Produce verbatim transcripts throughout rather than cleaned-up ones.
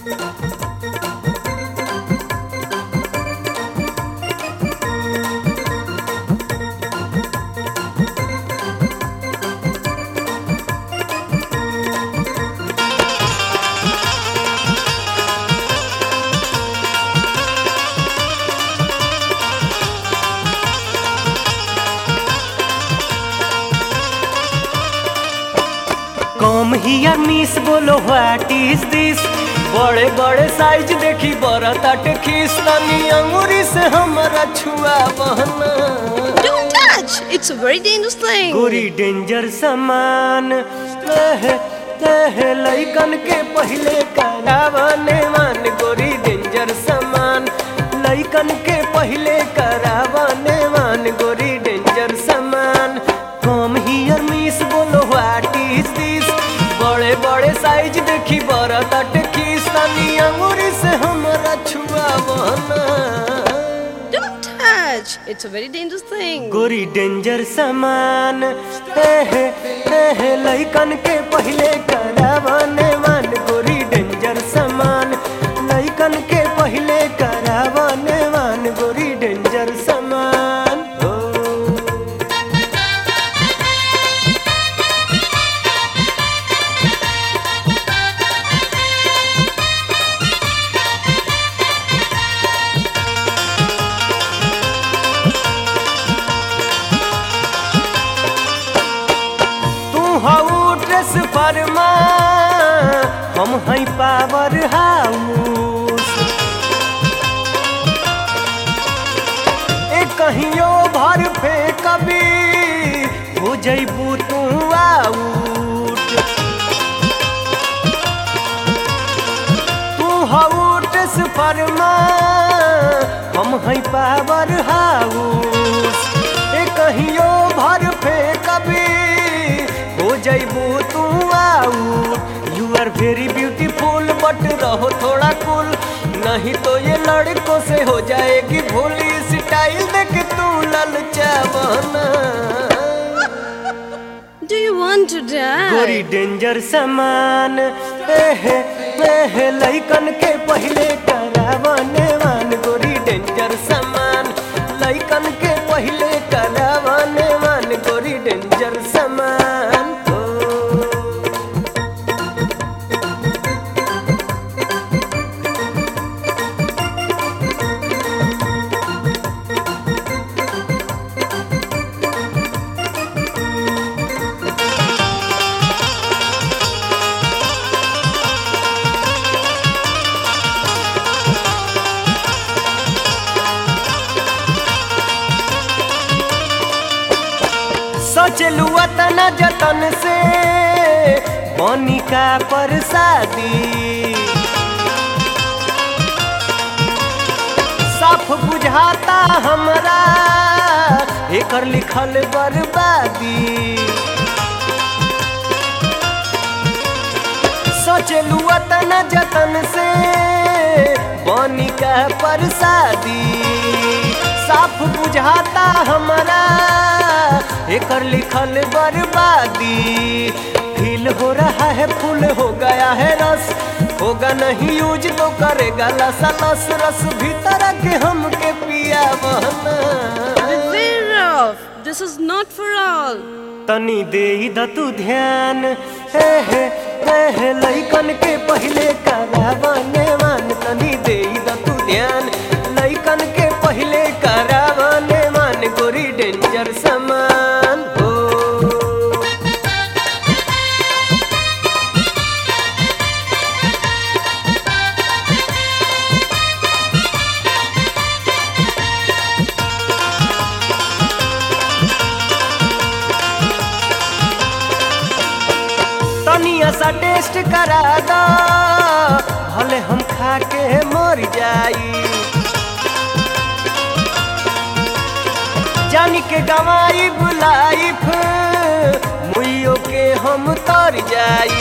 Come here miss बोलो what is this. बड़े बड़े साइज देखी बड़ा ताटे खीस। तनी अंगूरी से हमारा छुआ बहना। Don't touch! It's a very dangerous thing. गोरी डेंजर सामान एहे एहे लइकन के पहले करावने मान। गोरी डेंजर सामान लइकन के पहले करावने मान। गोरी डेंजर सामान कम हियर मिस बोलो व्हाट इज दिस। बड़े बड़े साइज देखी बड़ा ताटे खीस। तनी अंगूरी से हमारा छुआ बहना। Don't touch! It's a very dangerous thing. गोरी डेंजर सामान एहे एहे लइकन के पहले करावने मान। गोरी डेंजर सामान लइकन के पहले करावने मान। गोरी डेंजर सामान हो। फरमा हम हैं पावर हाउस। ए कहियो भर फे कभी हो जइबू तू आउट। तू हाउस फरमा हम हैं पावर हाउस। ए कहियो भर फे कभी हो जइबू तू out. You are very beautiful but रहो थोड़ा कूल। नहीं तो ये लड़कों से हो जाएगी भूल। स्टाइल देख तू ललचा बहना। Do you want to die? गोरी डेंजर सामान एहे एहे लइकन के पहले करावने मान। गोरी डेंजर सामान लइकन के पहले करावने मान। गोरी डेंजर सामान सोचलू तना जतन से बनी का परसादी। साफ बुझाता हमरा एकर लिखल बर्बादी। सोचलू तना जतन से बनी का परसादी। साफ बुझाता हमरा एकर लिखल बर्बादी। फील हो रहा है फूल हो गया है रस। होगा नहीं यूज तो करेगा लसा लस। रस भीतर के हमके पिया बहना। Beware of! This is not for all. तनी दे द तू ध्यान एहे एहे लइकन के पहले करावने मान। तनी दे द तू ध्यान लइकन के पहले करावने मान। गोरी डेंजर सामान हो। तनिया सा टेस्ट करा दा भले हम खा के मर जाई। जानी के गवाई बुलाई मुइयो के हम तर जाई।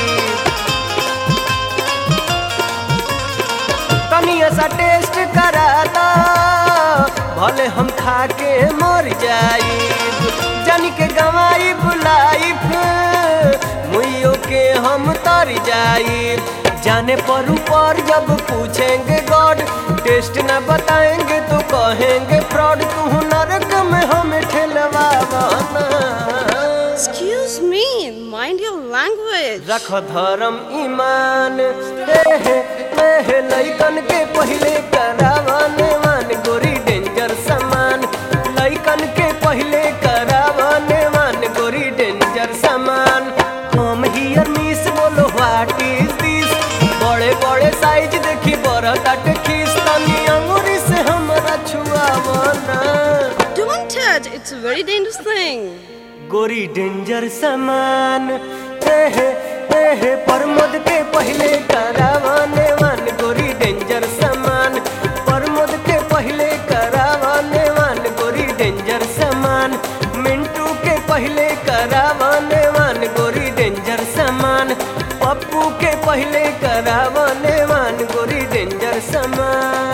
तनिया सा टेस्ट करा दा भले हम खा के मर जाई। जानी के गवाई बुलाई मुइयो के हम तर जाई। जाने पर ऊपर जब पूछेंगे गॉड, टेस्ट न बताएंगे तो कहेंगे फ्रॉड। तू नरक में हमें ठेलवाना। Excuse me, mind your language. रख धर्म ईमान, एहे एहे लइकन के पहिले करावने मान गोरी डेंजर सामान। लइकन के पहिले करावने मान गोरी डेंजर सामान। हम हियर मिस बोलो व्हाट इज दिस, बड़े बड़े साइज देखी बड़ा काट खीस, तनी अंगूरी से हमरा छुआवना। Don't touch, it's a very dangerous thing. गोरी डेंजर सामान, एहे एहे प्रमोद के पहिले करावने मान गोरी डेंजर सामान। प्रमोद के पहिले करावने मान गोरी डेंजर सामान। मिंटू के पहिले करावने मान गोरी डेंजर सामान। पप्पू के पहिले करावने मान गोरी डेंजर सामान।